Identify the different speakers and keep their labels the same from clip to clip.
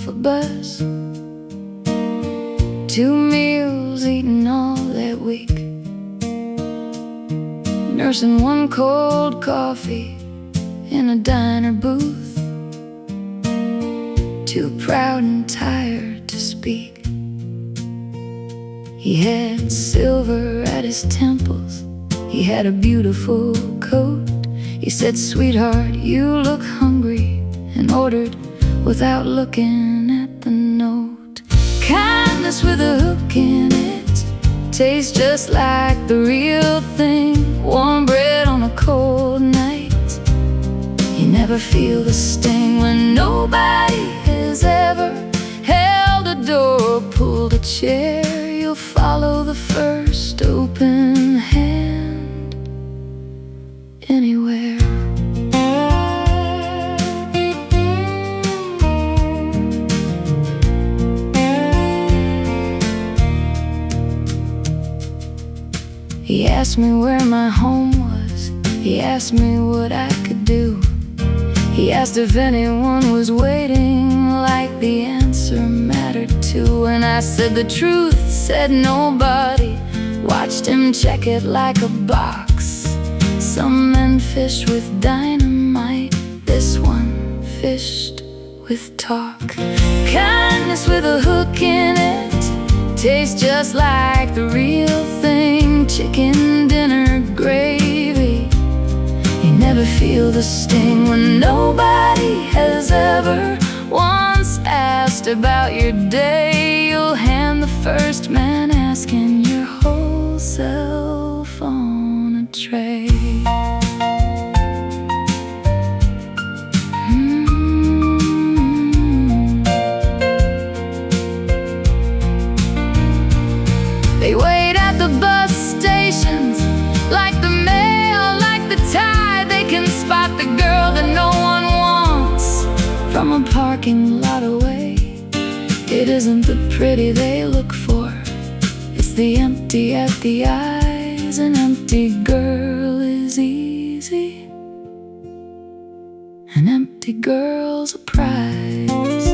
Speaker 1: off a bus. 2 meals eaten all that week, nursing 1 cold coffee in a diner booth. Too proud and tired to speak. He had silver at his temples, he had a beautiful coat. He said, "Sweetheart, you look hungry," and ordered without looking at the note. Kindness with a hook in it tastes just like the real thing. Warm bread on a cold night. You never feel the sting when nobody has ever held a door or pulled a chair. You'll follow the first open hand anywhere. He asked me where my home was. He asked me what I could do. He asked if anyone was waiting, like the answer mattered too. And I said the truth, said nobody. Watched him check it like a box. Some men fish with dynamite, this one fished with talk. Kindness with a hook in it tastes just like the real thing. Chicken dinner gravy. You never feel the sting when nobody has ever once asked about your day. You'll hand the first man asking your whole self on a tray. They wait at the bus stations, like the mail, like the tide. They can spot the girl that no one wants from a parking lot away. It isn't the pretty they look for, it's the empty at the eyes. An empty girl is easy, an empty girl's a prize.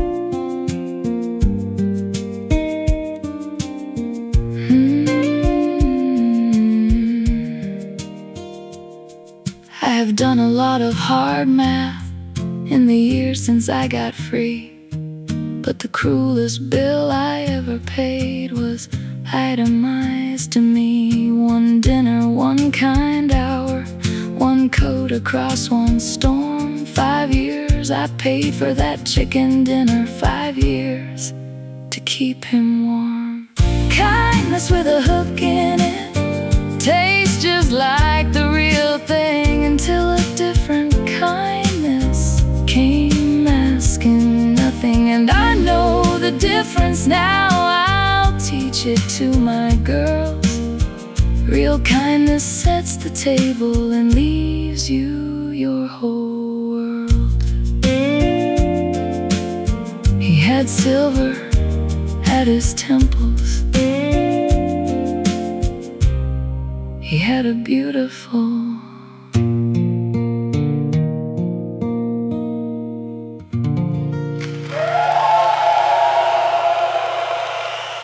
Speaker 1: I have done a lot of hard math in the years since I got free, but the cruelest bill I ever paid was itemized to me. 1 dinner, 1 kind hour, 1 coat across 1 storm. 5 years I paid for that chicken dinner, 5 years to keep him warm. Kindness with a hook in it tastes just like the real thing, until a different kindness came asking nothing. And I know the difference now, I'll teach it to my girls. Real kindness sets the table and leaves you your whole world. He had silver at his temples, he had a beautiful